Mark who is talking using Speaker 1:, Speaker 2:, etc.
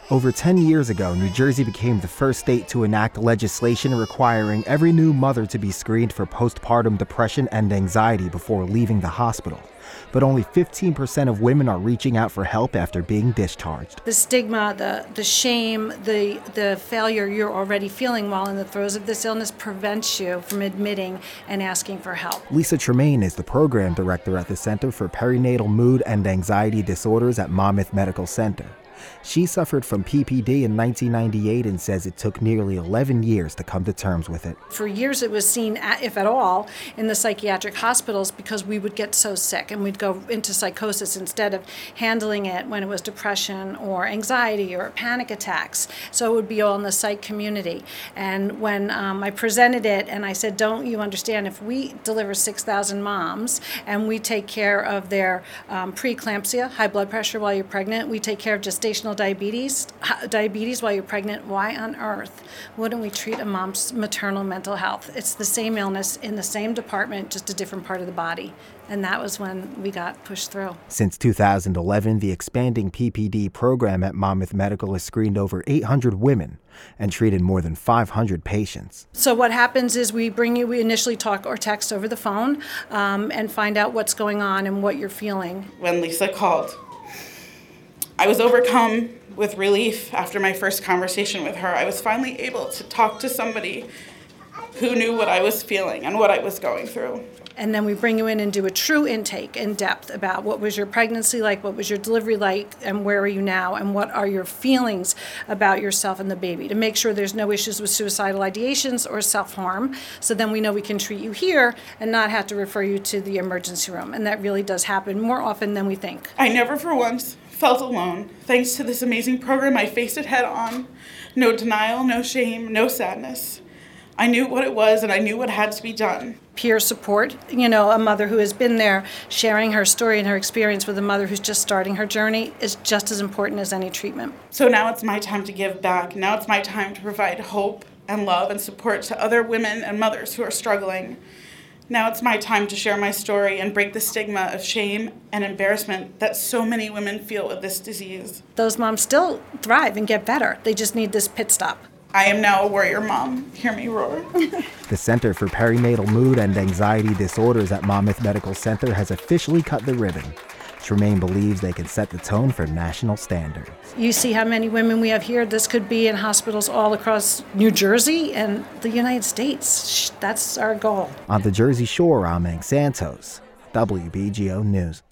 Speaker 1: Over 10 years ago, New Jersey became the first state to enact legislation requiring every new mother to be screened for postpartum depression and anxiety before leaving the hospital. But only 15% of women are reaching out for help after being discharged.
Speaker 2: The stigma, the shame, the failure you're already feeling while in the throes of this illness prevents you from admitting and asking for help.
Speaker 1: Lisa Tremaine is the program director at the Center for Perinatal Mood and Anxiety Disorders at Monmouth Medical Center. She suffered from PPD in 1998 and says it took nearly 11 years to come to terms with it.
Speaker 2: For years it was seen, if at all, in the psychiatric hospitals because we would get so sick and we'd go into psychosis instead of handling it when it was depression or anxiety or panic attacks. So it would be all in the psych community. And when I presented it and I said, don't you understand, if we deliver 6,000 moms and we take care of their preeclampsia, high blood pressure while you're pregnant, we take care of gestational diabetes while you're pregnant, why on earth wouldn't we treat a mom's maternal mental health? It's the same illness in the same department, just a different part of the body. And that was when we got pushed through.
Speaker 1: Since 2011, the expanding PPD program at Monmouth Medical has screened over 800 women and treated more than 500 patients.
Speaker 2: So what happens is we initially talk or text over the phone and find out what's going on and what you're feeling.
Speaker 3: When Lisa called, I was overcome with relief after my first conversation with her. I was finally able to talk to somebody who knew what I was feeling and what I was going through.
Speaker 2: And then we bring you in and do a true intake in depth about what was your pregnancy like, what was your delivery like, and where are you now, and what are your feelings about yourself and the baby, to make sure there's no issues with suicidal ideations or self-harm. So then we know we can treat you here and not have to refer you to the emergency room. And that really does happen more often than we think.
Speaker 3: I never for once felt alone. Thanks to this amazing program, I faced it head on. No denial, no shame, no sadness. I knew what it was and I knew what had to be done.
Speaker 2: Peer support, a mother who has been there sharing her story and her experience with a mother who's just starting her journey is just as important as any treatment.
Speaker 3: So now it's my time to give back. Now it's my time to provide hope and love and support to other women and mothers who are struggling. Now it's my time to share my story and break the stigma of shame and embarrassment that so many women feel with this disease.
Speaker 2: Those moms still thrive and get better. They just need this pit stop.
Speaker 3: I am now a warrior mom. Hear me roar.
Speaker 1: The Center for Perinatal Mood and Anxiety Disorders at Monmouth Medical Center has officially cut the ribbon. Tremaine believes they can set the tone for national standards.
Speaker 2: You see how many women we have here. This could be in hospitals all across New Jersey and the United States. That's our goal.
Speaker 1: On the Jersey Shore, I'm Hank Santos, WBGO News.